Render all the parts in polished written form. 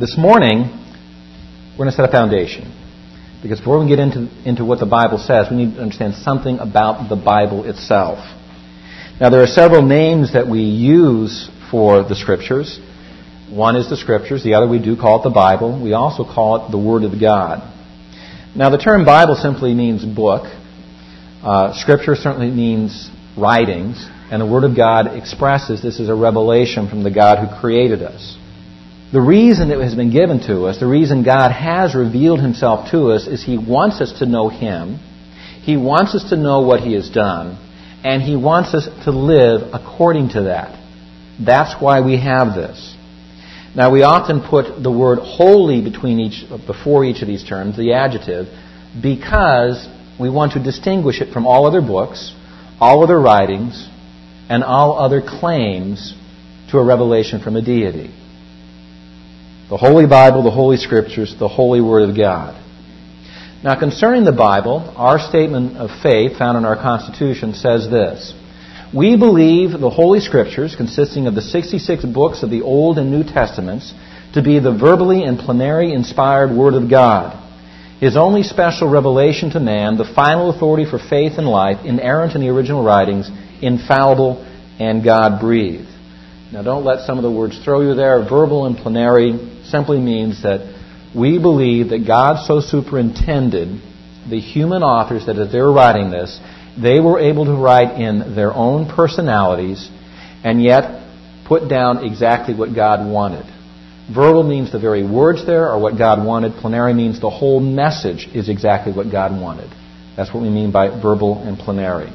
This morning, we're going to set a foundation. Because before we get into what the Bible says, we need to understand something about the Bible itself. Now, there are several names that we use for the Scriptures. One is the Scriptures. The other we do call it the Bible. We also call it the Word of God. Now, the term Bible simply means book. Scripture certainly means writings. And the Word of God expresses this as a revelation from the God who created us. The reason it has been given to us, the reason God has revealed Himself to us, is He wants us to know Him. He wants us to know what He has done. And He wants us to live according to that. That's why we have this. Now, we often put the word holy before each of these terms, the adjective, because we want to distinguish it from all other books, all other writings, and all other claims to a revelation from a deity. The Holy Bible, the Holy Scriptures, the Holy Word of God. Now, concerning the Bible, our statement of faith found in our Constitution says this: we believe the Holy Scriptures, consisting of the 66 books of the Old and New Testaments, to be the verbally and plenary inspired Word of God, His only special revelation to man, the final authority for faith and life, inerrant in the original writings, infallible and God-breathed. Now, don't let some of the words throw you there. Verbal and plenary simply means that we believe that God so superintended the human authors that as they were writing this, they were able to write in their own personalities and yet put down exactly what God wanted. Verbal means the very words there are what God wanted. Plenary means the whole message is exactly what God wanted. That's what we mean by verbal and plenary.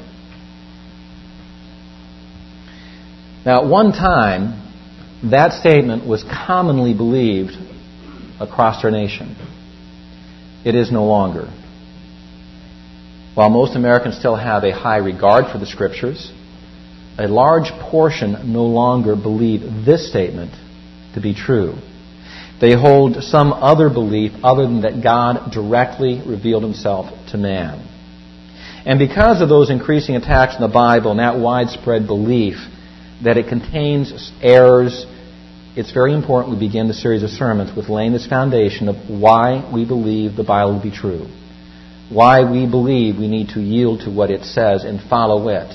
Now, at one time, that statement was commonly believed across our nation. It is no longer. While most Americans still have a high regard for the Scriptures, a large portion no longer believe this statement to be true. They hold some other belief other than that God directly revealed Himself to man. And because of those increasing attacks on the Bible and that widespread belief that it contains errors, it's very important we begin the series of sermons with laying this foundation of why we believe the Bible to be true. Why we believe we need to yield to what it says and follow it.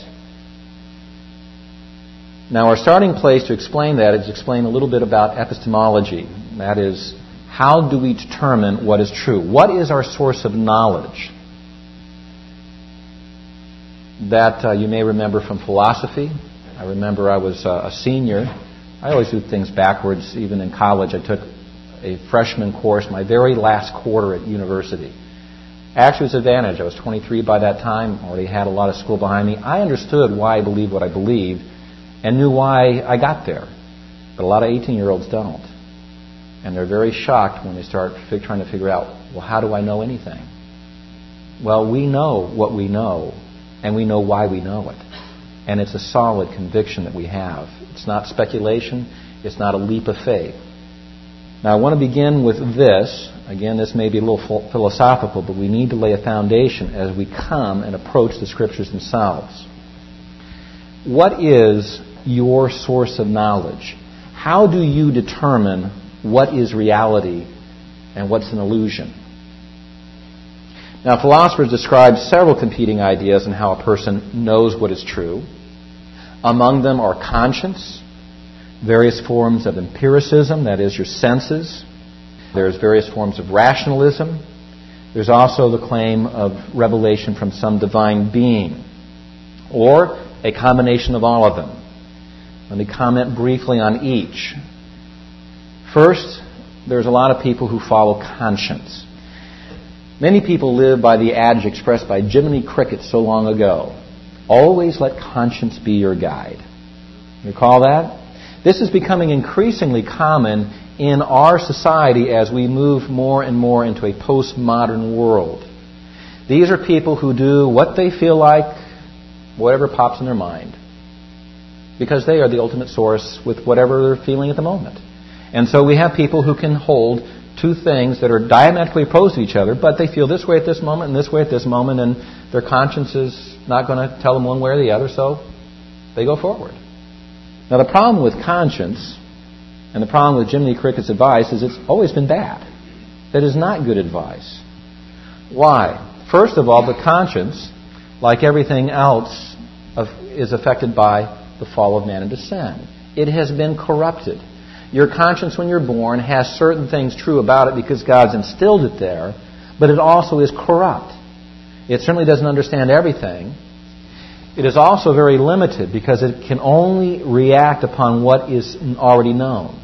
Now, our starting place to explain that is to explain a little bit about epistemology. That is, how do we determine what is true? What is our source of knowledge? That you may remember from philosophy. I remember I was a senior. I always do things backwards. Even in college, I took a freshman course, my very last quarter at university. Actually, it was an advantage. I was 23 by that time, already had a lot of school behind me. I understood why I believed what I believed and knew why I got there. But a lot of 18-year-olds don't. And they're very shocked when they start trying to figure out, well, how do I know anything? Well, we know what we know, and we know why we know it. And it's a solid conviction that we have. It's not speculation. It's not a leap of faith. Now, I want to begin with this. Again, this may be a little philosophical, but we need to lay a foundation as we come and approach the Scriptures themselves. What is your source of knowledge? How do you determine what is reality and what's an illusion? Now, philosophers describe several competing ideas on how a person knows what is true. Among them are conscience, various forms of empiricism, that is, your senses. There's various forms of rationalism. There's also the claim of revelation from some divine being, or a combination of all of them. Let me comment briefly on each. First, there's a lot of people who follow conscience. Many people live by the adage expressed by Jiminy Cricket so long ago: always let conscience be your guide. Recall that? This is becoming increasingly common in our society as we move more and more into a postmodern world. These are people who do what they feel like, whatever pops in their mind, because they are the ultimate source with whatever they're feeling at the moment. And so we have people who can hold two things that are diametrically opposed to each other, but they feel this way at this moment and this way at this moment, and their conscience is not going to tell them one way or the other, so they go forward. Now, the problem with conscience And the problem with Jiminy Cricket's advice is it's always been bad. That is not good advice. Why? First of all, the conscience, like everything else, is affected by the fall of man into sin. It has been corrupted. Your conscience, when you're born, has certain things true about it because God's instilled it there, but it also is corrupt. It certainly doesn't understand everything. It is also very limited because it can only react upon what is already known.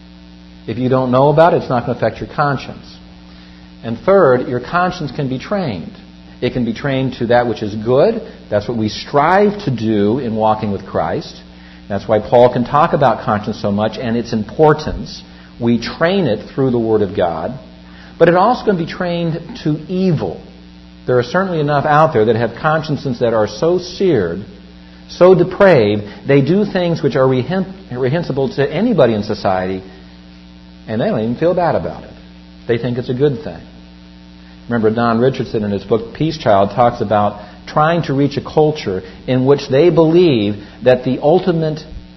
If you don't know about it, it's not going to affect your conscience. And third, your conscience can be trained. It can be trained to that which is good. That's what we strive to do in walking with Christ. That's why Paul can talk about conscience so much and its importance. We train it through the Word of God. But it also can be trained to evil. There are certainly enough out there that have consciences that are so seared, so depraved, they do things which are reprehensible to anybody in society, and they don't even feel bad about it. They think it's a good thing. Remember, Don Richardson in his book Peace Child talks about trying to reach a culture in which they believe that the ultimate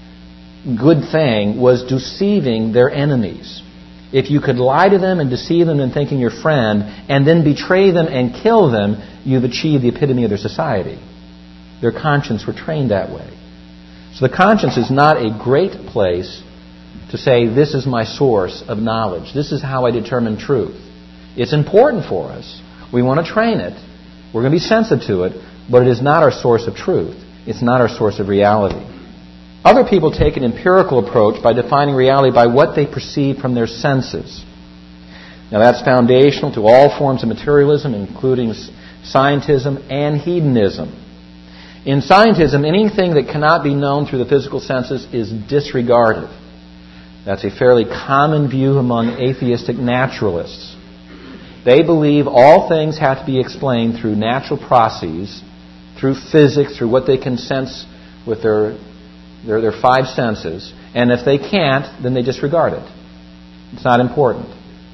good thing was deceiving their enemies. If you could lie to them and deceive them in thinking your friend and then betray them and kill them, you've achieved the epitome of their society. Their conscience were trained that way. So the conscience is not a great place to say, this is my source of knowledge. This is how I determine truth. It's important for us. We want to train it. We're going to be sensitive to it, but it is not our source of truth. It's not our source of reality. Other people take an empirical approach by defining reality by what they perceive from their senses. Now that's foundational to all forms of materialism, including scientism and hedonism. In scientism, anything that cannot be known through the physical senses is disregarded. That's a fairly common view among atheistic naturalists. They believe all things have to be explained through natural processes, through physics, through what they can sense with their five senses. And if they can't, then they disregard it. It's not important.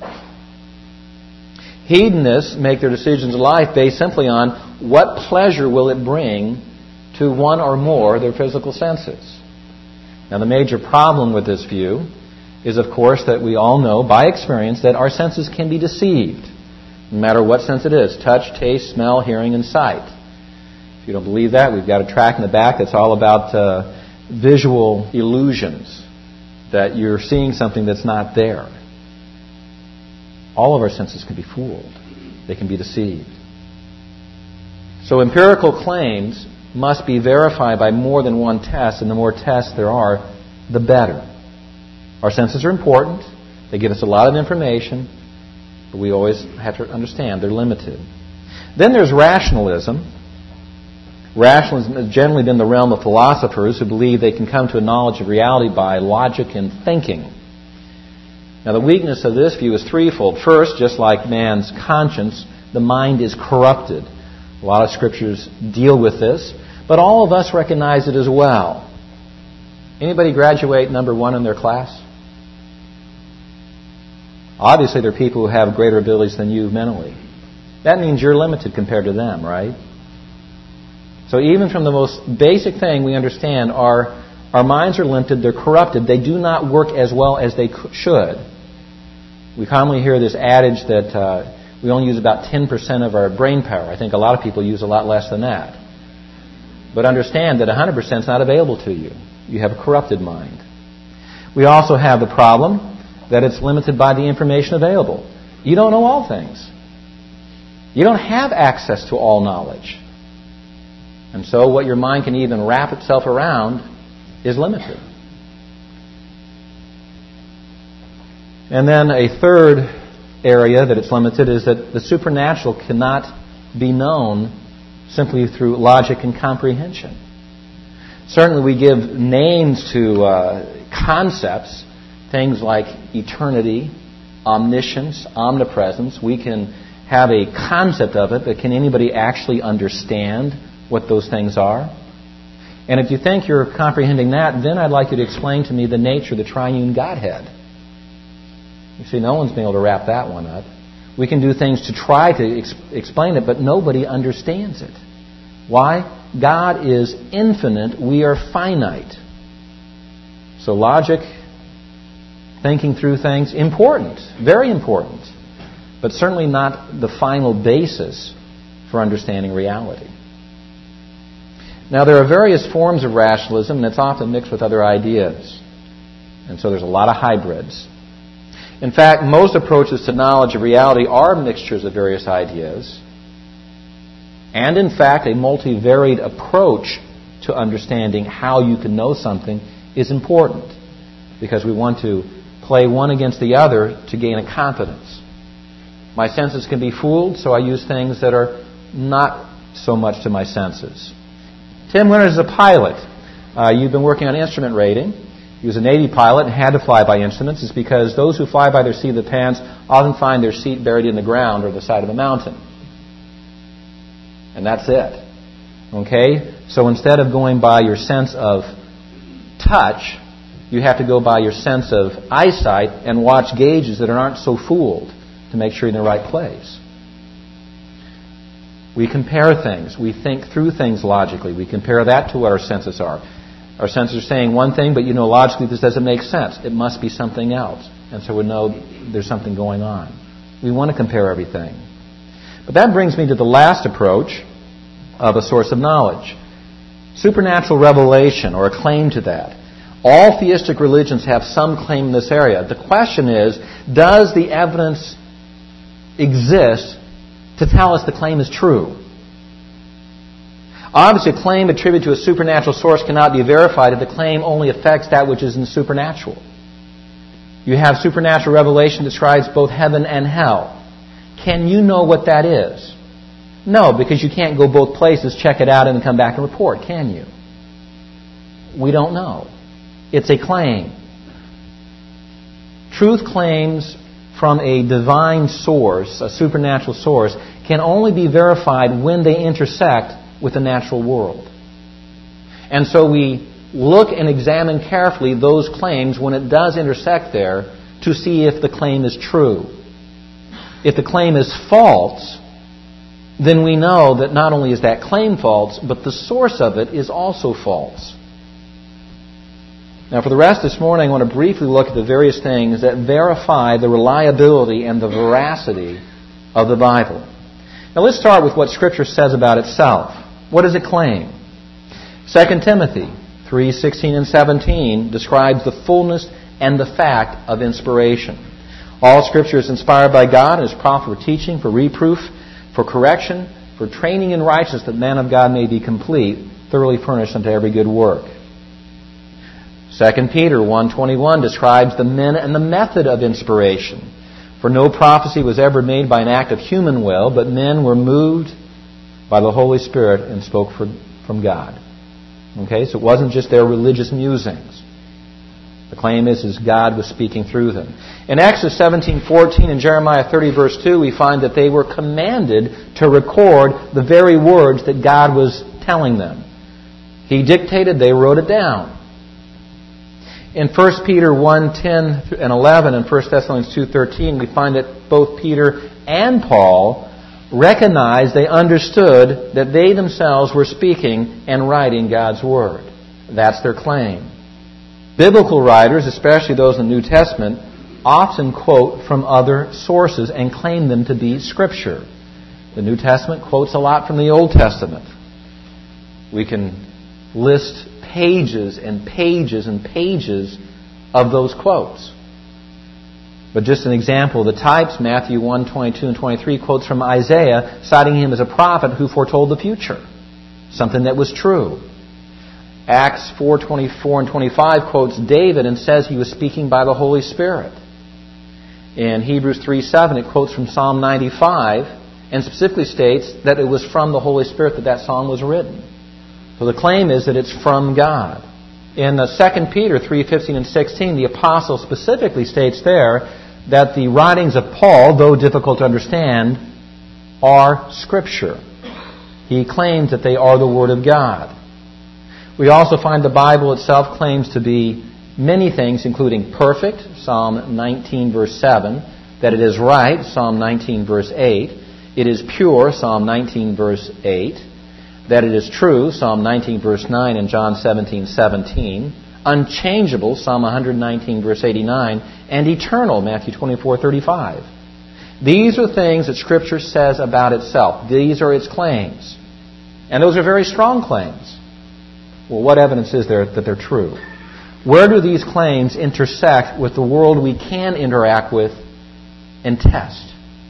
Hedonists make their decisions in life based simply on what pleasure will it bring to one or more of their physical senses. Now, the major problem with this view is, of course, that we all know by experience that our senses can be deceived, no matter what sense it is: touch, taste, smell, hearing, and sight. If you don't believe that, we've got a track in the back that's all about visual illusions, that you're seeing something that's not there. All of our senses can be fooled. They can be deceived. So empirical claims must be verified by more than one test, and the more tests there are, the better. Our senses are important. They give us a lot of information, but we always have to understand they're limited. Then there's rationalism. Rationalism has generally been the realm of philosophers who believe they can come to a knowledge of reality by logic and thinking. Now, the weakness of this view is threefold. First, just like man's conscience, the mind is corrupted. A lot of scriptures deal with this, but all of us recognize it as well. Anybody graduate number one in their class? Obviously, there are people who have greater abilities than you mentally. That means you're limited compared to them, right? So even from the most basic thing we understand, our minds are limited, they're corrupted, they do not work as well as they should. We commonly hear this adage that we only use about 10% of our brain power. I think a lot of people use a lot less than that. But understand that 100% is not available to you. You have a corrupted mind. We also have the problem that it's limited by the information available. You don't know all things. You don't have access to all knowledge. And so what your mind can even wrap itself around is limited. And then a third area that it's limited is that the supernatural cannot be known simply through logic and comprehension. Certainly we give names to concepts, things like eternity, omniscience, omnipresence. We can have a concept of it, but can anybody actually understand what those things are? And if you think you're comprehending that, then I'd like you to explain to me the nature of the triune Godhead. You see, no one's been able to wrap that one up. We can do things to try to explain it, but nobody understands it. Why? God is infinite. We are finite. So logic thinking through things, important, very important, but certainly not the final basis for understanding reality. Now, there are various forms of rationalism, and it's often mixed with other ideas. And so there's a lot of hybrids. In fact, most approaches to knowledge of reality are mixtures of various ideas. And in fact, a multivariate approach to understanding how you can know something is important, because we want to play one against the other to gain a confidence. My senses can be fooled, so I use things that are not so much to my senses. Tim Winters is a pilot. You've been working on instrument rating. He was a Navy pilot and had to fly by instruments. It's because those who fly by their seat of the pants often find their seat buried in the ground or the side of a mountain. And that's it. Okay? So instead of going by your sense of touch, you have to go by your sense of eyesight and watch gauges that aren't so fooled to make sure you're in the right place. We compare things. We think through things logically. We compare that to what our senses are. Our senses are saying one thing, but logically this doesn't make sense. It must be something else. And so we know there's something going on. We want to compare everything. But that brings me to the last approach of a source of knowledge. Supernatural revelation, or a claim to that. All theistic religions have some claim in this area. The question is, does the evidence exist to tell us the claim is true? Obviously, a claim attributed to a supernatural source cannot be verified if the claim only affects that which is in the supernatural. You have supernatural revelation that describes both heaven and hell. Can you know what that is? No, because you can't go both places, check it out, and then come back and report, can you? We don't know. It's a claim. Truth claims from a divine source, a supernatural source, can only be verified when they intersect with the natural world. And so we look and examine carefully those claims when it does intersect there to see if the claim is true. If the claim is false, then we know that not only is that claim false, but the source of it is also false. Now, for the rest this morning, I want to briefly look at the various things that verify the reliability and the veracity of the Bible. Now, let's start with what Scripture says about itself. What does it claim? 2 Timothy 3:16 and 17 describes the fullness and the fact of inspiration. All Scripture is inspired by God and is profitable for teaching, for reproof, for correction, for training in righteousness, that the man of God may be complete, thoroughly furnished unto every good work. 2 Peter 1:21 describes the men and the method of inspiration. For no prophecy was ever made by an act of human will, but men were moved by the Holy Spirit and spoke from God. Okay, so it wasn't just their religious musings. The claim is God was speaking through them. In Exodus 17:14 and Jeremiah 30 verse 2, we find that they were commanded to record the very words that God was telling them. He dictated, they wrote it down. In 1 Peter 1:10 and 11 and 1 Thessalonians 2:13, we find that both Peter and Paul recognized, they understood that they themselves were speaking and writing God's Word. That's their claim. Biblical writers, especially those in the New Testament, often quote from other sources and claim them to be Scripture. The New Testament quotes a lot from the Old Testament. We can list pages and pages and pages of those quotes. But just an example, the types, Matthew 1:22 and 23, quotes from Isaiah, citing him as a prophet who foretold the future, something that was true. Acts 4:24 and 25 quotes David and says he was speaking by the Holy Spirit. In Hebrews 3:7, it quotes from Psalm 95 and specifically states that it was from the Holy Spirit that psalm was written. So the claim is that it's from God. In 2 Peter 3:15 and 16, the apostle specifically states there that the writings of Paul, though difficult to understand, are Scripture. He claims that they are the Word of God. We also find the Bible itself claims to be many things, including perfect, Psalm 19 verse 7, that it is right, Psalm 19 verse 8, it is pure, Psalm 19 verse 8, that it is true, Psalm 19 verse 9 and John 17:17, unchangeable, Psalm 119, verse 89, and eternal, Matthew 24, 35. These are things that Scripture says about itself. These are its claims. And those are very strong claims. Well, what evidence is there that they're true? Where do these claims intersect with the world we can interact with and test?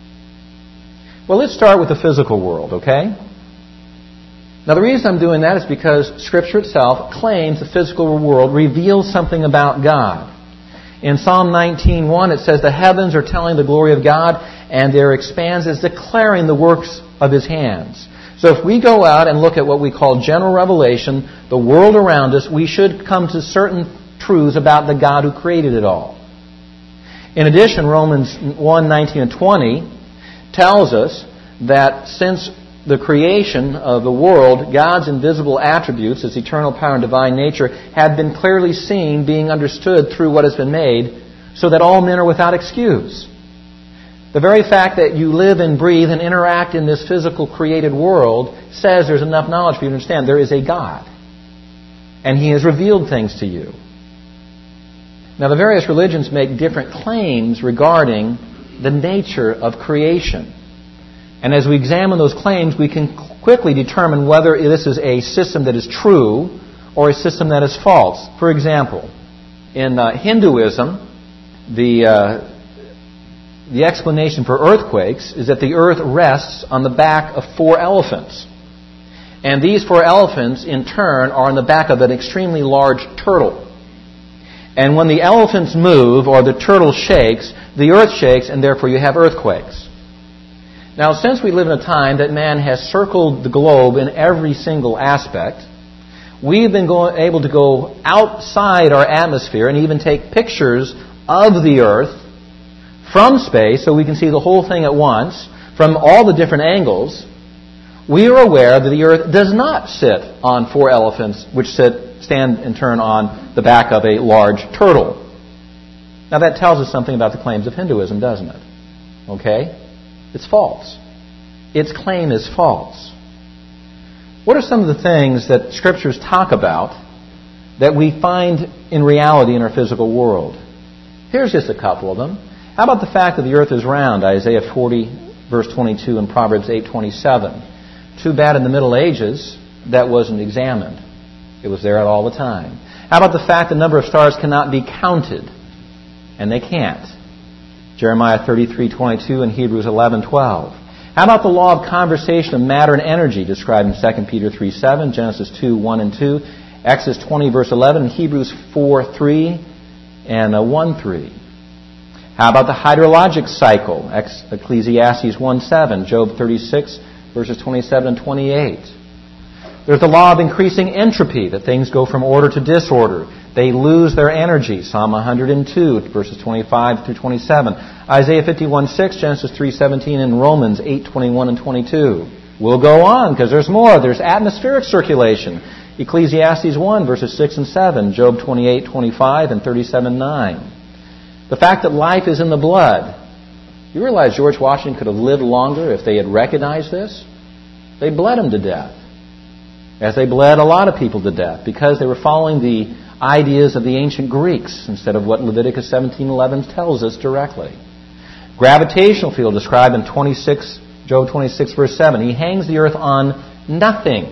Well, let's start with the physical world, okay? Now, the reason I'm doing that is because Scripture itself claims the physical world reveals something about God. In Psalm 19:1, it says, "The heavens are telling the glory of God, and their expanse is declaring the works of His hands." So if we go out and look at what we call general revelation, the world around us, we should come to certain truths about the God who created it all. In addition, Romans 1:19 and 20 tells us that since the creation of the world, God's invisible attributes, His eternal power and divine nature, have been clearly seen, being understood through what has been made, so that all men are without excuse. The very fact that you live and breathe and interact in this physical created world says there's enough knowledge for you to understand there is a God. And He has revealed things to you. Now, the various religions make different claims regarding the nature of creation. And as we examine those claims, we can quickly determine whether this is a system that is true or a system that is false. For example, in Hinduism, the explanation for earthquakes is that the earth rests on the back of 4 elephants. And these 4 elephants, in turn, are on the back of an extremely large turtle. And when the elephants move or the turtle shakes, the earth shakes, and therefore you have earthquakes. Now, since we live in a time that man has circled the globe in every single aspect, we've been able to go outside our atmosphere and even take pictures of the earth from space so we can see the whole thing at once from all the different angles. We are aware that the earth does not sit on 4 elephants which stand in turn on the back of a large turtle. Now, that tells us something about the claims of Hinduism, doesn't it? Okay? It's false. Its claim is false. What are some of the things that Scriptures talk about that we find in reality in our physical world? Here's just a couple of them. How about the fact that the earth is round? Isaiah 40, verse 22, and Proverbs 8:27. Too bad in the Middle Ages that wasn't examined. It was there all the time. How about the fact the number of stars cannot be counted? And they can't. Jeremiah 33:22 and Hebrews 11:12. How about the law of conversation of matter and energy described in 2 Peter 3:7, Genesis 2:1 and 2, Exodus 20 verse 11, and Hebrews 4:3 and 1:3. How about the hydrologic cycle? Ecclesiastes 1:7, Job 36 verses 27 and 28. There's the law of increasing entropy, that things go from order to disorder. They lose their energy. Psalm 102, verses 25 through 27. Isaiah 51:6, Genesis 3:17, and Romans 8:21 and 22. We'll go on because there's more. There's atmospheric circulation. Ecclesiastes 1, verses 6 and 7. Job 28:25 and 37:9. The fact that life is in the blood. You realize George Washington could have lived longer if they had recognized this? They bled him to death. As they bled a lot of people to death because they were following the ideas of the ancient Greeks instead of what Leviticus 17:11 tells us directly. Gravitational field described in Job 26 verse 7. He hangs the earth on nothing.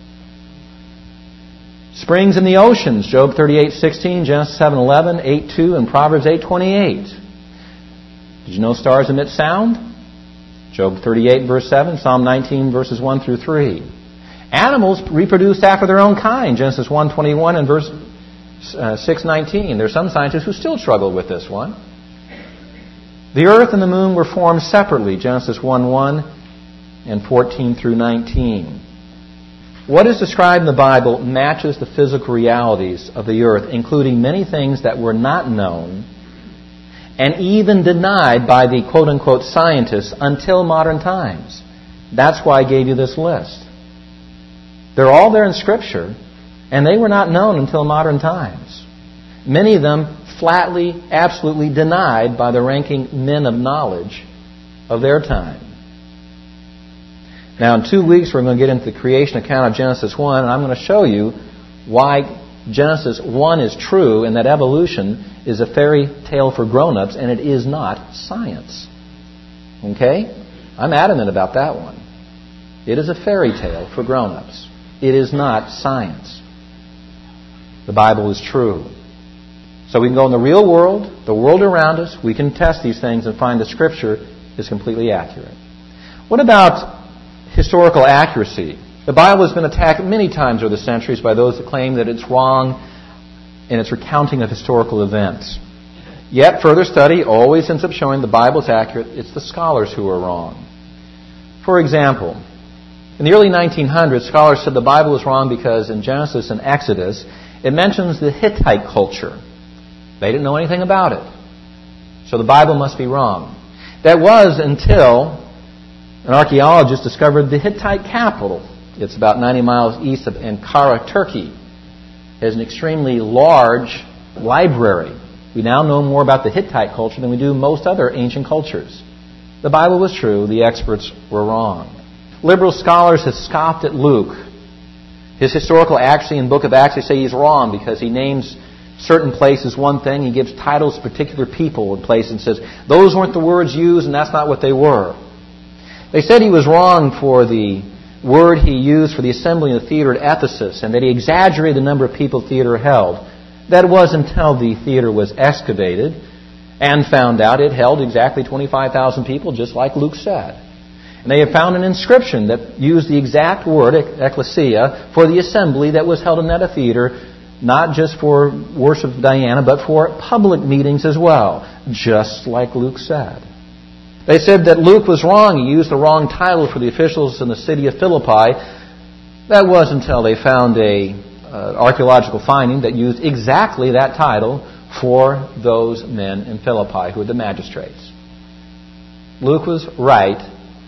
Springs in the oceans, Job 38:16, Genesis 7:11, 8:2, and Proverbs 8:28. Did you know stars emit sound? Job 38 verse 7, Psalm 19 verses 1 through 3. Animals reproduced after their own kind, Genesis 1:21 and verse 6:19. There are some scientists who still struggle with this one. The earth and the moon were formed separately, Genesis 1:1 and 14 through 19. What is described in the Bible matches the physical realities of the earth, including many things that were not known and even denied by the quote-unquote scientists until modern times. That's why I gave you this list. They're all there in Scripture, and they were not known until modern times. Many of them flatly, absolutely denied by the ranking men of knowledge of their time. Now, in 2 weeks, we're going to get into the creation account of Genesis 1, and I'm going to show you why Genesis 1 is true and that evolution is a fairy tale for grown-ups and it is not science. Okay? I'm adamant about that one. It is a fairy tale for grown-ups. It is not science. The Bible is true. So we can go in the real world, the world around us, we can test these things and find the Scripture is completely accurate. What about historical accuracy? The Bible has been attacked many times over the centuries by those that claim that it's wrong in its recounting of historical events. Yet further study always ends up showing the Bible is accurate. It's the scholars who are wrong. For example, in the early 1900s, scholars said the Bible was wrong because in Genesis and Exodus, it mentions the Hittite culture. They didn't know anything about it. So the Bible must be wrong. That was until an archaeologist discovered the Hittite capital. It's about 90 miles east of Ankara, Turkey. It has an extremely large library. We now know more about the Hittite culture than we do most other ancient cultures. The Bible was true. The experts were wrong. Liberal scholars have scoffed at Luke. His historical accuracy in the book of Acts, they say he's wrong because he names certain places one thing. He gives titles to particular people in places and says, those weren't the words used and that's not what they were. They said he was wrong for the word he used for the assembly in the theater at Ephesus and that he exaggerated the number of people the theater held. That was until the theater was excavated and found out it held exactly 25,000 people, just like Luke said. And they have found an inscription that used the exact word, ecclesia, for the assembly that was held in that theater, not just for worship of Diana, but for public meetings as well, just like Luke said. They said that Luke was wrong. He used the wrong title for the officials in the city of Philippi. That was until they found an archaeological finding that used exactly that title for those men in Philippi who were the magistrates. Luke was right.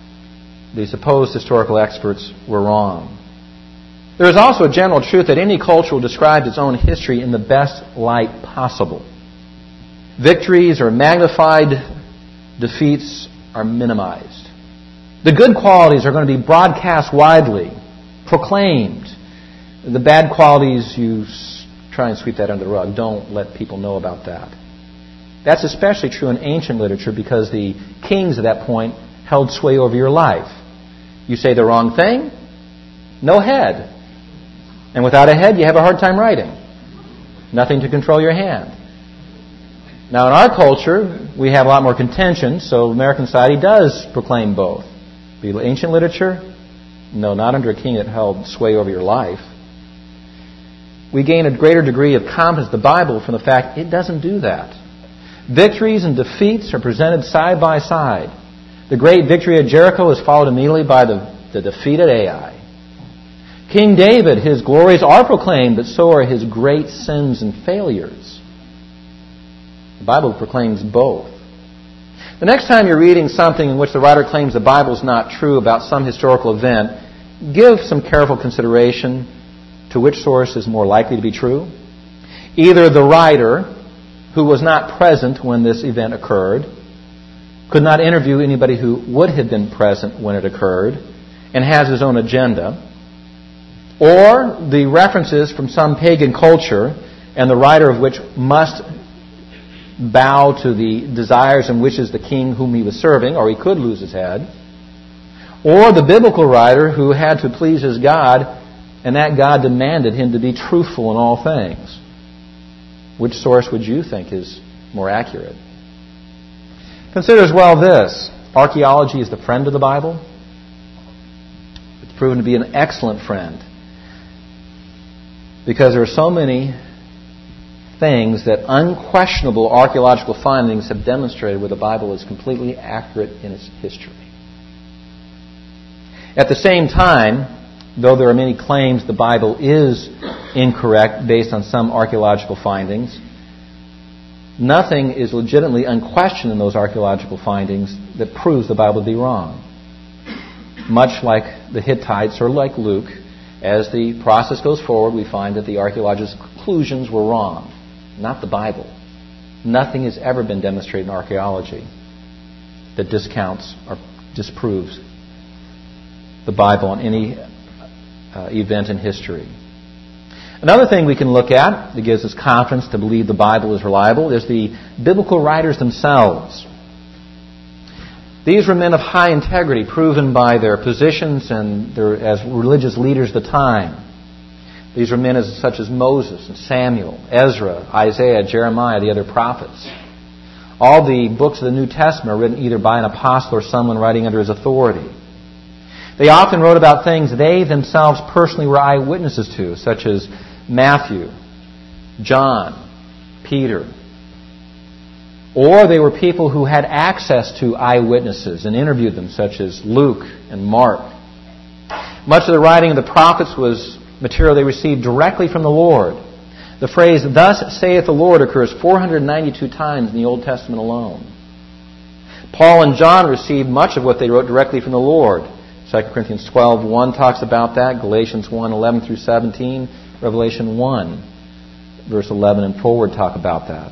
The supposed historical experts were wrong. There is also a general truth that any culture will describe its own history in the best light possible. Victories are magnified, defeats are minimized. The good qualities are going to be broadcast widely, proclaimed. The bad qualities, you try and sweep that under the rug. Don't let people know about that. That's especially true in ancient literature because the kings at that point held sway over your life. You say the wrong thing, no head. And without a head, you have a hard time writing. Nothing to control your hand. Now, in our culture, we have a lot more contention, so American society does proclaim both. The ancient literature, no, not under a king that held sway over your life. We gain a greater degree of confidence in the Bible from the fact it doesn't do that. Victories and defeats are presented side by side. The great victory at Jericho is followed immediately by the defeat at Ai. King David, his glories are proclaimed, but so are his great sins and failures. The Bible proclaims both. The next time you're reading something in which the writer claims the Bible is not true about some historical event, give some careful consideration to which source is more likely to be true. Either the writer, who was not present when this event occurred, could not interview anybody who would have been present when it occurred, and has his own agenda, or the references from some pagan culture, and the writer of which must bow to the desires and wishes of the king whom he was serving, or he could lose his head, or the biblical writer who had to please his God, and that God demanded him to be truthful in all things. Which source would you think is more accurate? Consider as well this. Archaeology is the friend of the Bible. It's proven to be an excellent friend. Because there are so many things that unquestionable archaeological findings have demonstrated where the Bible is completely accurate in its history. At the same time, though there are many claims the Bible is incorrect based on some archaeological findings, nothing is legitimately unquestioned in those archaeological findings that proves the Bible to be wrong. Much like the Hittites or like Luke, as the process goes forward, we find that the archaeological conclusions were wrong, not the Bible. Nothing has ever been demonstrated in archaeology that discounts or disproves the Bible on any event in history. Another thing we can look at that gives us confidence to believe the Bible is reliable is the biblical writers themselves. These were men of high integrity, proven by their positions and as religious leaders of the time. These were men such as Moses and Samuel, Ezra, Isaiah, Jeremiah, the other prophets. All the books of the New Testament are written either by an apostle or someone writing under his authority. They often wrote about things they themselves personally were eyewitnesses to, such as Matthew, John, Peter. Or they were people who had access to eyewitnesses and interviewed them, such as Luke and Mark. Much of the writing of the prophets was material they received directly from the Lord. The phrase, "Thus saith the Lord," occurs 492 times in the Old Testament alone. Paul and John received much of what they wrote directly from the Lord. 2 Corinthians 12:1 talks about that. Galatians 1:11 through 17. Revelation 1, verse 11 and forward talk about that.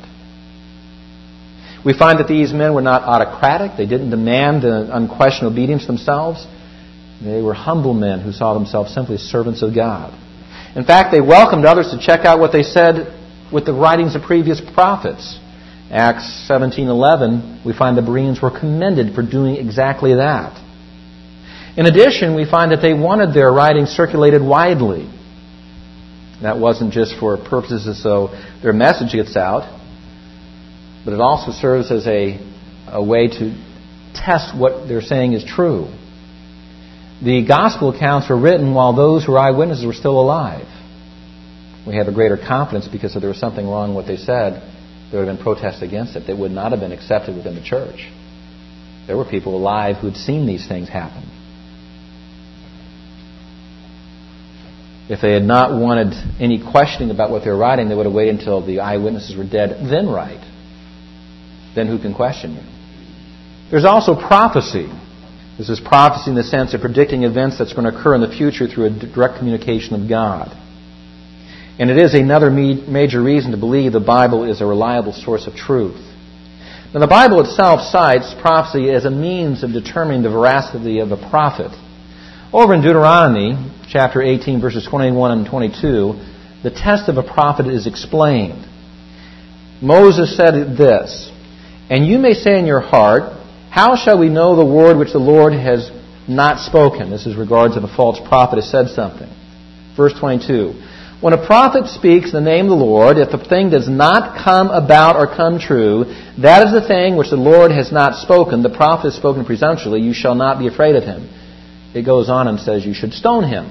We find that these men were not autocratic. They didn't demand unquestioned obedience themselves. They were humble men who saw themselves simply as servants of God. In fact, they welcomed others to check out what they said with the writings of previous prophets. Acts 17:11, we find the Bereans were commended for doing exactly that. In addition, we find that they wanted their writings circulated widely. That wasn't just for purposes so their message gets out, but it also serves as a way to test what they're saying is true. The gospel accounts were written while those who were eyewitnesses were still alive. We have a greater confidence because if there was something wrong with what they said, there would have been protests against it that would not have been accepted within the church. There were people alive who had seen these things happen. If they had not wanted any questioning about what they were writing, they would have waited until the eyewitnesses were dead, then write. Then who can question you? There's also prophecy. This is prophecy in the sense of predicting events that's going to occur in the future through a direct communication of God. And it is another major reason to believe the Bible is a reliable source of truth. Now, the Bible itself cites prophecy as a means of determining the veracity of a prophet. Over in Deuteronomy, chapter 18, verses 21 and 22, the test of a prophet is explained. Moses said this, "And you may say in your heart, how shall we know the word which the Lord has not spoken?" This is regards if a false prophet has said something. Verse 22, "When a prophet speaks in the name of the Lord, if the thing does not come about or come true, that is the thing which the Lord has not spoken. The prophet has spoken presumptuously. You shall not be afraid of him." It goes on and says you should stone him.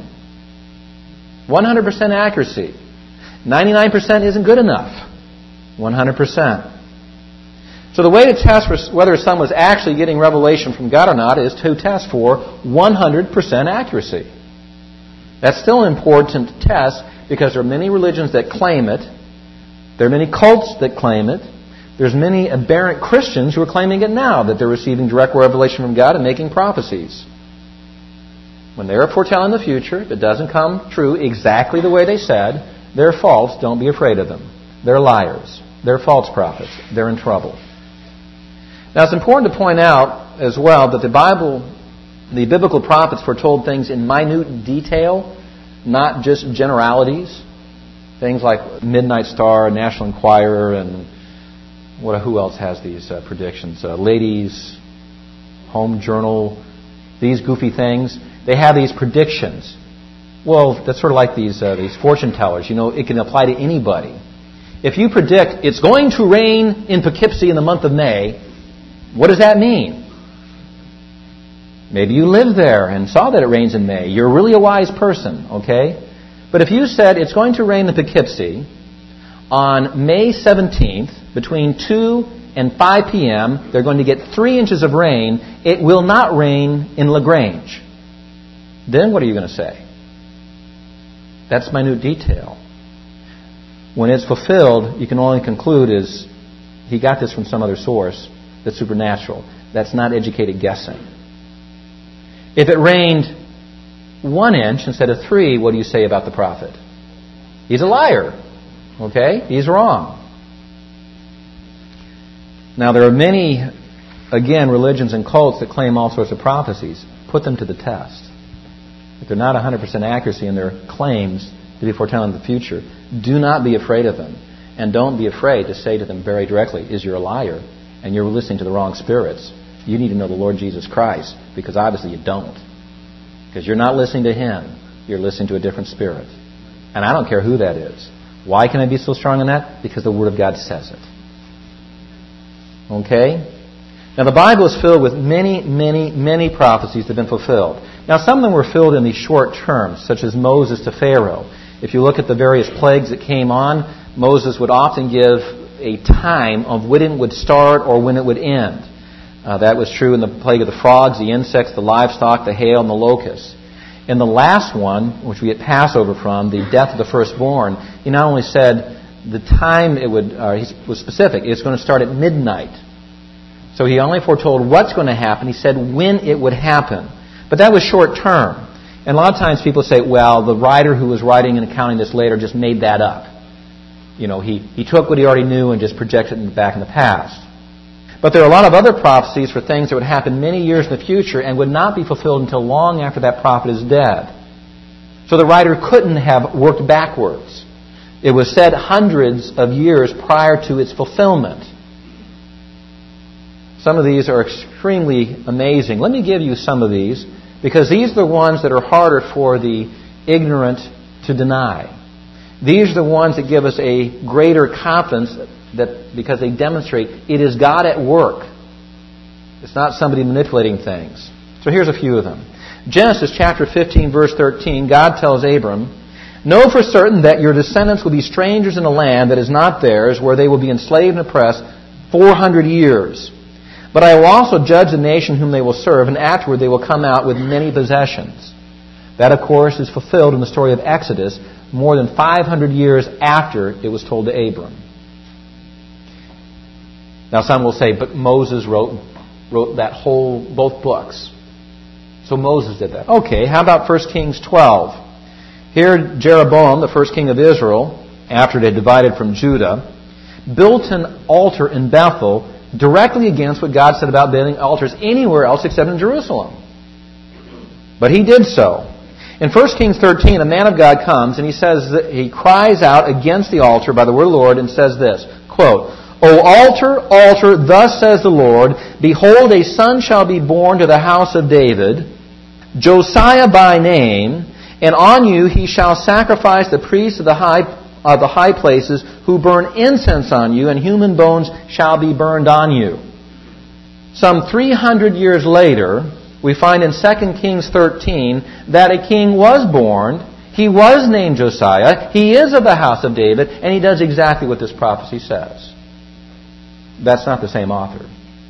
100% accuracy. 99% isn't good enough. 100%. So the way to test whether someone was actually getting revelation from God or not is to test for 100% accuracy. That's still an important test because there are many religions that claim it. There are many cults that claim it. There's many aberrant Christians who are claiming it now, that they're receiving direct revelation from God and making prophecies. When they're foretelling the future, if it doesn't come true exactly the way they said, they're false. Don't be afraid of them. They're liars. They're false prophets. They're in trouble. Now, it's important to point out as well that the biblical prophets foretold things in minute detail, not just generalities. Things like Midnight Star, National Enquirer, and who else has these predictions? Ladies, Home Journal, these goofy things. They have these predictions. Well, that's sort of like these fortune tellers. You know, it can apply to anybody. If you predict it's going to rain in Poughkeepsie in the month of May, what does that mean? Maybe you live there and saw that it rains in May. You're really a wise person, okay? But if you said it's going to rain in Poughkeepsie on May 17th between 2 and 5 p.m., they're going to get 3 inches of rain. It will not rain in LaGrange. Then what are you going to say? That's minute detail. When it's fulfilled, you can only conclude is he got this from some other source that's supernatural. That's not educated guessing. If it rained 1 inch instead of 3, what do you say about the prophet? He's a liar. Okay? He's wrong. Now, there are many, again, religions and cults that claim all sorts of prophecies. Put them to the test. If they're not 100% accuracy in their claims, to be foretelling the future. Do not be afraid of them. And don't be afraid to say to them very directly, is you're a liar and you're listening to the wrong spirits. You need to know the Lord Jesus Christ, because obviously you don't. Because you're not listening to Him. You're listening to a different spirit. And I don't care who that is. Why can I be so strong on that? Because the Word of God says it. Okay? Now the Bible is filled with many, many, many prophecies that have been fulfilled. Now some of them were filled in the short terms, such as Moses to Pharaoh. If you look at the various plagues that came on, Moses would often give a time of when it would start or when it would end. That was true in the plague of the frogs, the insects, the livestock, the hail, and the locusts. In the last one, which we get Passover from, the death of the firstborn, he not only said the time it would, he was specific, it's going to start at midnight. So he only foretold what's going to happen. He said when it would happen. But that was short term. And a lot of times people say, well, the writer who was writing and accounting this later just made that up. You know, he took what he already knew and just projected it back in the past. But there are a lot of other prophecies for things that would happen many years in the future and would not be fulfilled until long after that prophet is dead. So the writer couldn't have worked backwards. It was said hundreds of years prior to its fulfillment. Some of these are extremely amazing. Let me give you some of these, because these are the ones that are harder for the ignorant to deny. These are the ones that give us a greater confidence that because they demonstrate it is God at work. It's not somebody manipulating things. So here's a few of them. Genesis chapter 15, verse 13, God tells Abram, "Know for certain that your descendants will be strangers in a land that is not theirs, where they will be enslaved and oppressed 400 years. But I will also judge the nation whom they will serve, and afterward they will come out with many possessions." That, of course, is fulfilled in the story of Exodus more than 500 years after it was told to Abram. Now some will say, but Moses wrote that both books. So Moses did that. Okay, how about 1 Kings 12? Here Jeroboam, the first king of Israel, after it had divided from Judah, built an altar in Bethel directly against what God said about building altars anywhere else except in Jerusalem. But he did so. In 1 Kings 13, a man of God comes and he cries out against the altar by the word of the Lord and says this, quote, "O altar, altar, thus says the Lord, behold, a son shall be born to the house of David, Josiah by name, and on you he shall sacrifice the priests of the high places who burn incense on you, and human bones shall be burned on you." Some 300 years later, we find in 2 Kings 13 that a king was born. He was named Josiah. He is of the house of David, and he does exactly what this prophecy says. That's not the same author.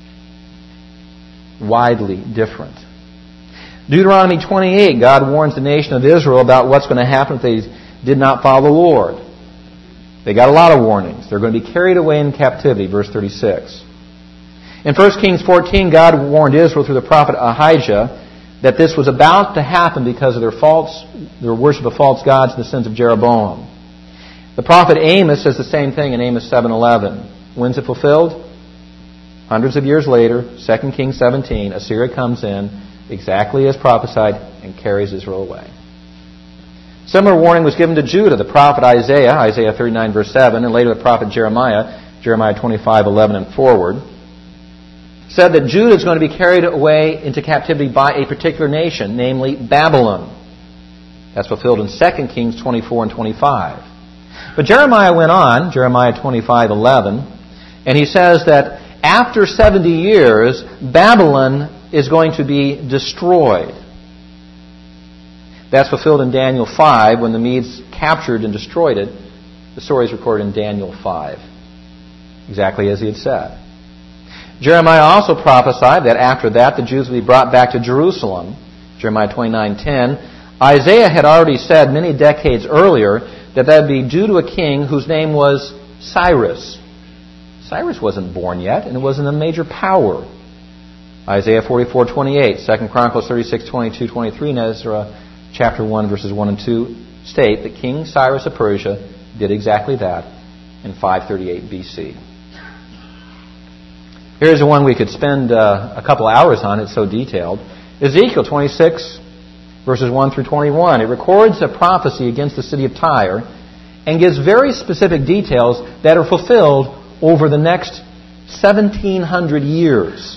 Widely different. Deuteronomy 28, God warns the nation of Israel about what's going to happen if they did not follow the Lord. They got a lot of warnings. They're going to be carried away in captivity, verse 36. In 1 Kings 14, God warned Israel through the prophet Ahijah that this was about to happen because of their worship of false gods and the sins of Jeroboam. The prophet Amos says the same thing in Amos 7:11. When's it fulfilled? Hundreds of years later, 2 Kings 17, Assyria comes in exactly as prophesied and carries Israel away. Similar warning was given to Judah. The prophet Isaiah 39 verse 7, and later the prophet Jeremiah 25:11 and forward, said that Judah is going to be carried away into captivity by a particular nation, namely Babylon. That's fulfilled in 2 Kings 24 and 25. But Jeremiah went on, Jeremiah 25:11, and he says that after 70 years, Babylon is going to be destroyed. That's fulfilled in Daniel 5 when the Medes captured and destroyed it. The story is recorded in Daniel 5, exactly as he had said. Jeremiah also prophesied that after that the Jews would be brought back to Jerusalem, Jeremiah 29:10. Isaiah had already said many decades earlier that would be due to a king whose name was Cyrus. Cyrus wasn't born yet, and it wasn't a major power. Isaiah 44:28, 2 Chronicles 36:22, 23, and Ezra chapter 1, verses 1 and 2 state that King Cyrus of Persia did exactly that in 538 BC. Here's the one we could spend a couple hours on. It's so detailed. Ezekiel 26, verses 1 through 21. It records a prophecy against the city of Tyre and gives very specific details that are fulfilled over the next 1,700 years.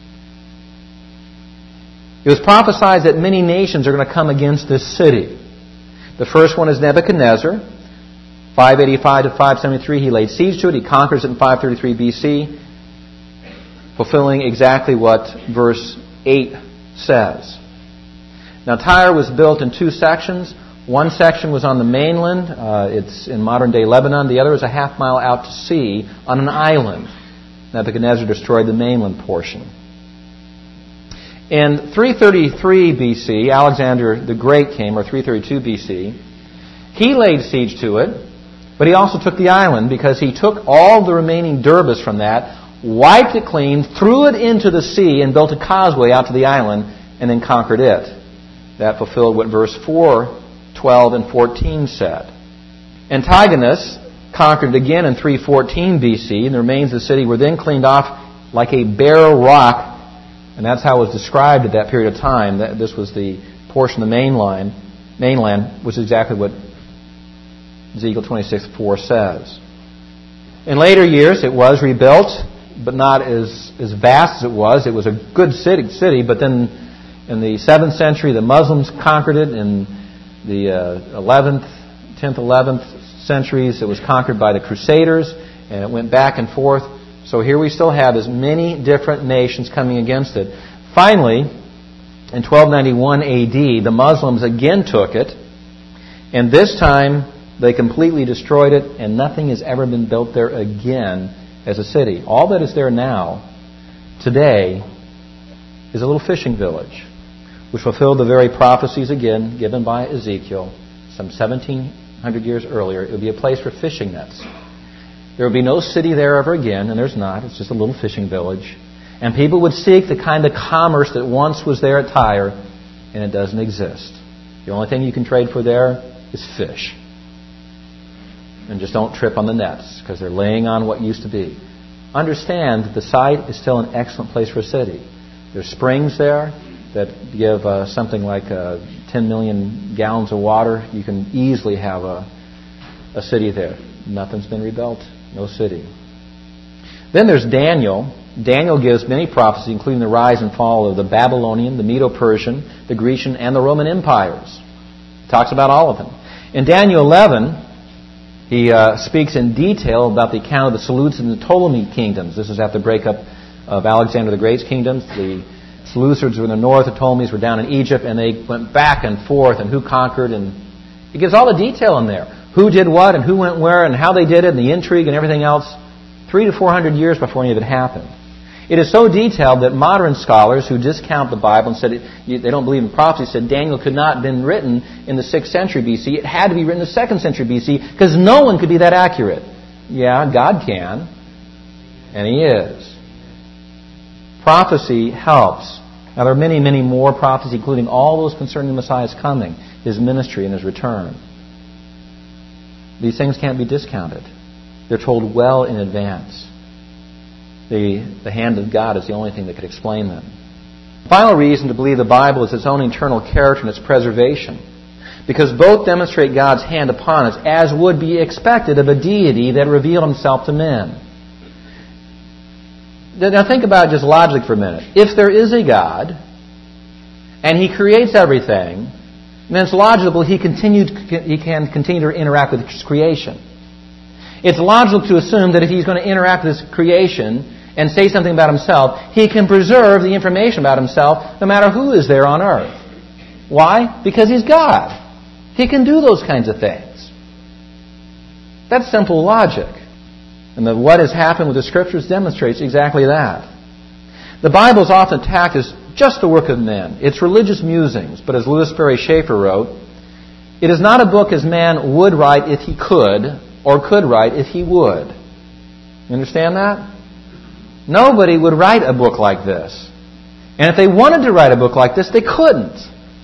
It was prophesied that many nations are going to come against this city. The first one is Nebuchadnezzar. 585 to 573, he laid siege to it. He conquers it in 533 BC, fulfilling exactly what verse 8 says. Now, Tyre was built in two sections. One section was on the mainland. It's in modern-day Lebanon. The other is a half mile out to sea on an island. Nebuchadnezzar destroyed the mainland portion. In 333 BC, Alexander the Great came, or 332 BC. He laid siege to it, but he also took the island because he took all the remaining Derbas from that, wiped it clean, threw it into the sea, and built a causeway out to the island, and then conquered it. That fulfilled what verse 4, 12, and 14 said. Antigonus conquered it again in 314 BC, and the remains of the city were then cleaned off like a bare rock, and that's how it was described at that period of time. That this was the portion of the mainland, which is exactly what Ezekiel 26:4 says. In later years, it was rebuilt, but not as vast as it was. It was a good city, but then in the 7th century, the Muslims conquered it. In the 10th, 11th centuries, it was conquered by the Crusaders, and it went back and forth. So here we still have as many different nations coming against it. Finally, in 1291 AD, the Muslims again took it, and this time they completely destroyed it, and nothing has ever been built there again as a city. All that is there now, today, is a little fishing village, which fulfilled the very prophecies again given by Ezekiel some 1,700 years earlier. It would be a place for fishing nets. There would be no city there ever again, and there's not. It's just a little fishing village. And people would seek the kind of commerce that once was there at Tyre, and it doesn't exist. The only thing you can trade for there is fish. And just don't trip on the nets, because they're laying on what used to be. Understand that the site is still an excellent place for a city. There's springs there that give something like 10 million gallons of water. You can easily have a city there. Nothing's been rebuilt. No city. Then there's Daniel. Daniel gives many prophecies, including the rise and fall of the Babylonian, the Medo-Persian, the Grecian, and the Roman empires. He talks about all of them. In Daniel 11, he speaks in detail about the account of the Seleucids and the Ptolemy kingdoms. This is after the breakup of Alexander the Great's kingdoms. The Seleucids were in the north, the Ptolemies were down in Egypt, and they went back and forth, and who conquered, and he gives all the detail in there. Who did what, and who went where, and how they did it, and the intrigue, and everything else, 300 to 400 years before any of it happened. It is so detailed that modern scholars who discount the Bible and said they don't believe in prophecy said Daniel could not have been written in the 6th century BC. It had to be written in the 2nd century BC because no one could be that accurate. Yeah, God can, and He is. Prophecy helps. Now there are many, many more prophecies, including all those concerning the Messiah's coming, His ministry, and His return. These things can't be discounted. They're told well in advance. The hand of God is the only thing that could explain them. The final reason to believe the Bible is its own internal character and its preservation, because both demonstrate God's hand upon us, as would be expected of a deity that revealed Himself to men. Now think about it just logically for a minute. If there is a God, and He creates everything, then it's logical He can continue to interact with His creation. It's logical to assume that if He's going to interact with His creation and say something about Himself, He can preserve the information about Himself no matter who is there on earth. Why? Because He's God. He can do those kinds of things. That's simple logic. And what has happened with the Scriptures demonstrates exactly that. The Bible is often attacked as just the work of men. It's religious musings. But as Louis Sperry Schaeffer wrote, it is not a book as man would write if he could, or could write if he would. You understand that? Nobody would write a book like this. And if they wanted to write a book like this, they couldn't.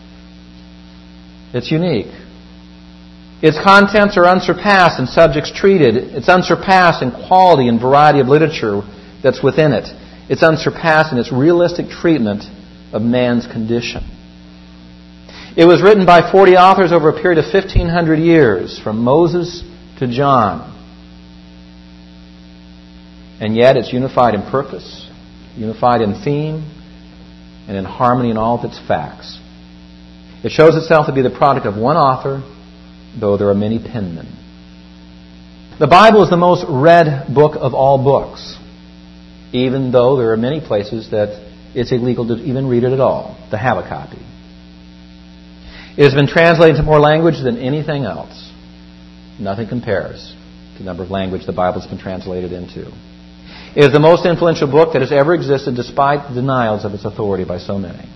It's unique. Its contents are unsurpassed in subjects treated. It's unsurpassed in quality and variety of literature that's within it. It's unsurpassed in its realistic treatment of man's condition. It was written by 40 authors over a period of 1,500 years, from Moses to John. And yet it's unified in purpose, unified in theme, and in harmony in all of its facts. It shows itself to be the product of one author, though there are many penmen. The Bible is the most read book of all books, even though there are many places that it's illegal to even read it at all, to have a copy. It has been translated into more language than anything else. Nothing compares to the number of languages the Bible has been translated into. It is the most influential book that has ever existed, despite the denials of its authority by so many.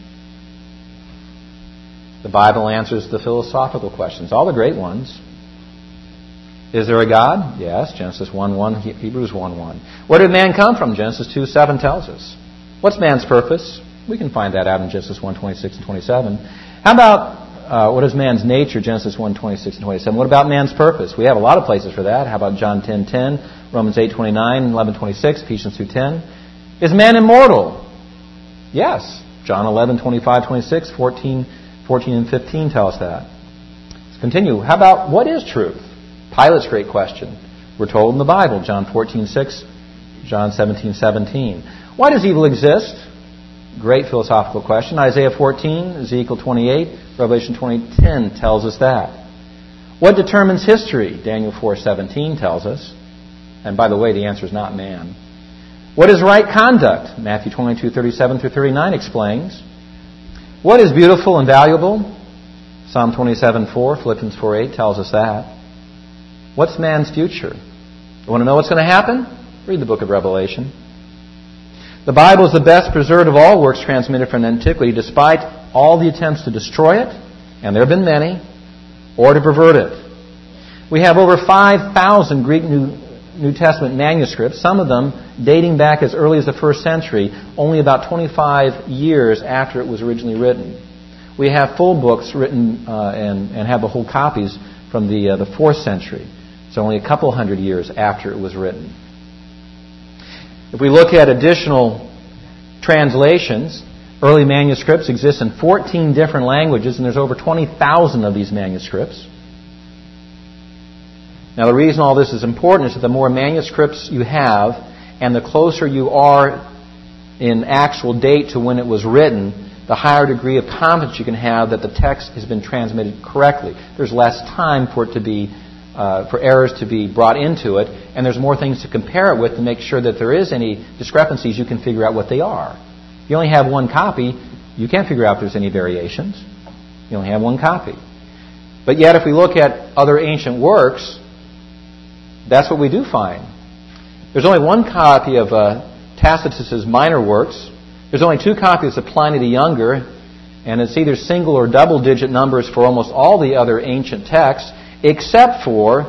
The Bible answers the philosophical questions, all the great ones. Is there a God? Yes, Genesis 1:1, Hebrews 1:1. Where did man come from? Genesis 2:7 tells us. What's man's purpose? We can find that out in Genesis 1:26 and 27. How about what is man's nature? Genesis 1:26 and 27. What about man's purpose? We have a lot of places for that. How about John 10:10, Romans 8:29, 11:26, Ephesians 2:10? Is man immortal? Yes. John 11:25, 26, 14 and 15 tell us that. Let's continue. How about what is truth? Pilate's great question. We're told in the Bible, John 14:6, John 17:17. Why does evil exist? Great philosophical question. Isaiah 14, Ezekiel 28, Revelation 20:10 tells us that. What determines history? Daniel 4:17 tells us. And by the way, the answer is not man. What is right conduct? Matthew 22:37 through 39 explains. What is beautiful and valuable? Psalm 27:4, Philippians 4:8 tells us that. What's man's future? You want to know what's going to happen? Read the book of Revelation. The Bible is the best preserved of all works transmitted from antiquity, despite all the attempts to destroy it, and there have been many, or to pervert it. We have over 5,000 Greek New Testament manuscripts, some of them dating back as early as the 1st century, only about 25 years after it was originally written. We have full books written and have the whole copies from the 4th century. So only a couple hundred years after it was written. If we look at additional translations, early manuscripts exist in 14 different languages, and there's over 20,000 of these manuscripts. Now, the reason all this is important is that the more manuscripts you have, and the closer you are in actual date to when it was written, the higher degree of confidence you can have that the text has been transmitted correctly. There's less time for it to be, for errors to be brought into it, and there's more things to compare it with to make sure that there is any discrepancies. You can figure out what they are. If you only have one copy, you can't figure out if there's any variations. You only have one copy. But yet, if we look at other ancient works, that's what we do find. There's only one copy of Tacitus's minor works. There's only 2 copies of Pliny the Younger, and it's either single or double-digit numbers for almost all the other ancient texts, except for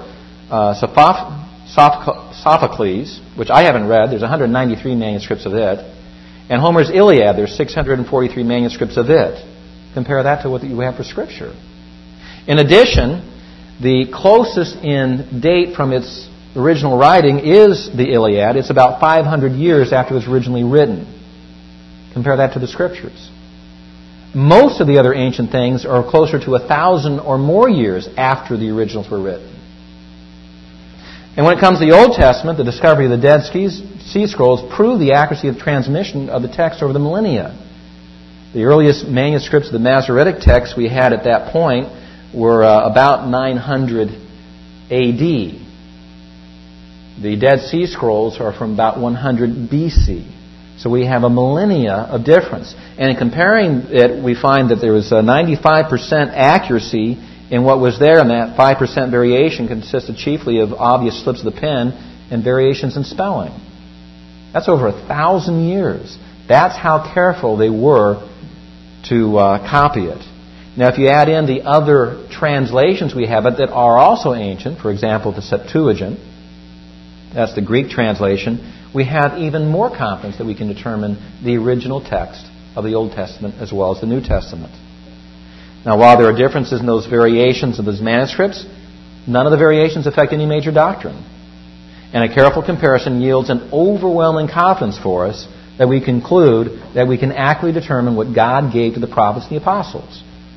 Sophocles, which I haven't read. There's 193 manuscripts of it. And Homer's Iliad, there's 643 manuscripts of it. Compare that to what you have for Scripture. In addition, the closest in date from its original writing is the Iliad. It's about 500 years after it was originally written. Compare that to the Scriptures. Most of the other ancient things are closer to 1,000 or more years after the originals were written. And when it comes to the Old Testament, the discovery of the Dead Sea Scrolls proved the accuracy of transmission of the text over the millennia. The earliest manuscripts of the Masoretic text we had at that point were about 900 A.D. The Dead Sea Scrolls are from about 100 B.C. So we have a millennia of difference. And in comparing it, we find that there was a 95% accuracy in what was there, and that 5% variation consisted chiefly of obvious slips of the pen and variations in spelling. That's over 1,000 years. That's how careful they were to copy it. Now, if you add in the other translations we have that are also ancient, for example, the Septuagint, that's the Greek translation, we have even more confidence that we can determine the original text of the Old Testament as well as the New Testament. Now, while there are differences in those variations of those manuscripts, none of the variations affect any major doctrine. And a careful comparison yields an overwhelming confidence for us that we conclude that we can accurately determine what God gave to the prophets and the apostles.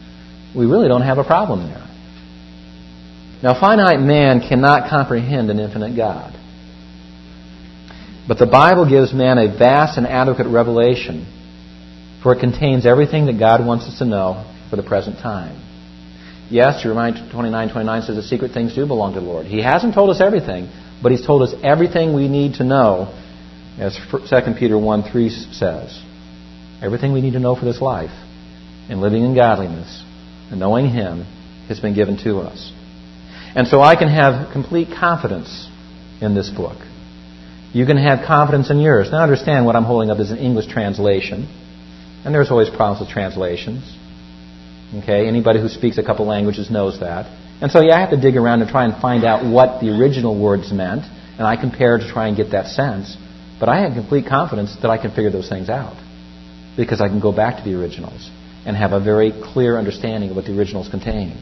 we really don't have a problem there. Now, finite man cannot comprehend an infinite God. But the Bible gives man a vast and adequate revelation, for it contains everything that God wants us to know for the present time. Yes, Jeremiah 29:29 says the secret things do belong to the Lord. He hasn't told us everything, but He's told us everything we need to know, as 2 Peter 1:3 says. Everything we need to know for this life, and living in godliness, and knowing Him, has been given to us. And so I can have complete confidence in this book. You can have confidence in yours. Now understand, what I'm holding up is an English translation. And there's always problems with translations. Okay, anybody who speaks a couple languages knows that. And so I have to dig around and try and find out what the original words meant. And I compare to try and get that sense. But I have complete confidence that I can figure those things out, because I can go back to the originals and have a very clear understanding of what the originals contained.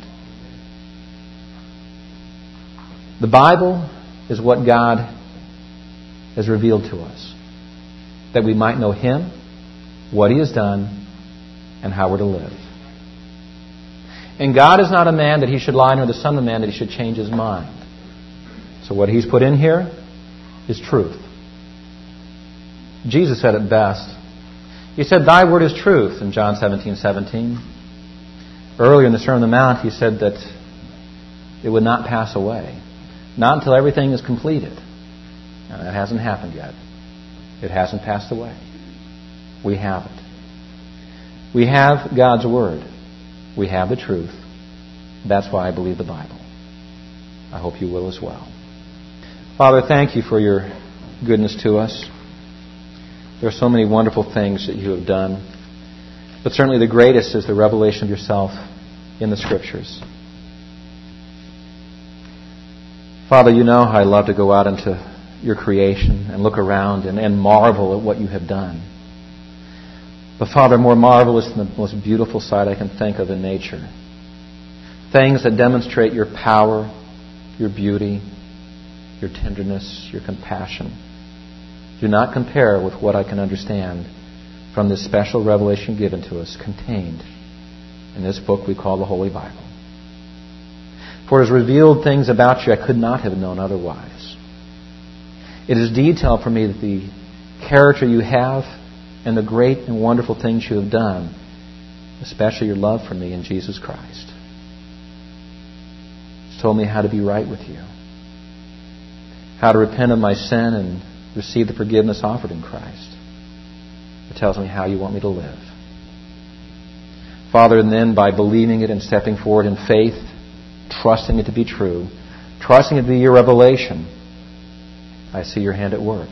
The Bible is what God has revealed to us, that we might know Him, what He has done, and how we're to live. And God is not a man that He should lie, nor the Son of Man that He should change His mind. So what He's put in here is truth. Jesus said it best. He said, "Thy word is truth," in John 17:17. Earlier in the Sermon on the Mount, He said that it would not pass away. Not until everything is completed. Now, that hasn't happened yet. It hasn't passed away. We have it. We have God's Word. We have the truth. That's why I believe the Bible. I hope you will as well. Father, thank You for Your goodness to us. There are so many wonderful things that You have done. But certainly the greatest is the revelation of Yourself in the Scriptures. Father, You know how I love to go out into Your creation and look around and marvel at what You have done. But Father, more marvelous than the most beautiful sight I can think of in nature. Things that demonstrate Your power, Your beauty, Your tenderness, Your compassion, do not compare with what I can understand from this special revelation given to us, contained in this book we call the Holy Bible. For it has revealed things about You I could not have known otherwise. It is detailed for me that the character You have and the great and wonderful things You have done, especially Your love for me in Jesus Christ. It's told me how to be right with You, how to repent of my sin and receive the forgiveness offered in Christ. It tells me how You want me to live. Father, and then by believing it and stepping forward in faith, trusting it to be true, trusting it to be Your revelation, I see Your hand at work.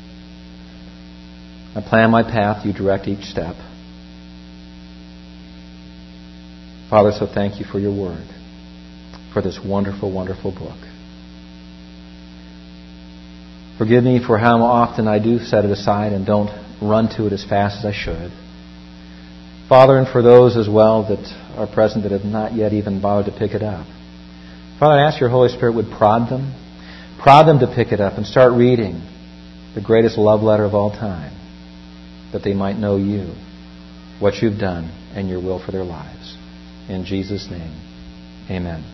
I plan my path, You direct each step. Father, so thank You for Your Word, for this wonderful, wonderful book. Forgive me for how often I do set it aside and don't run to it as fast as I should. Father, and for those as well that are present that have not yet even bothered to pick it up. Father, I ask Your Holy Spirit would prod them to pick it up and start reading the greatest love letter of all time, that they might know You, what You've done, and Your will for their lives. In Jesus' name, amen.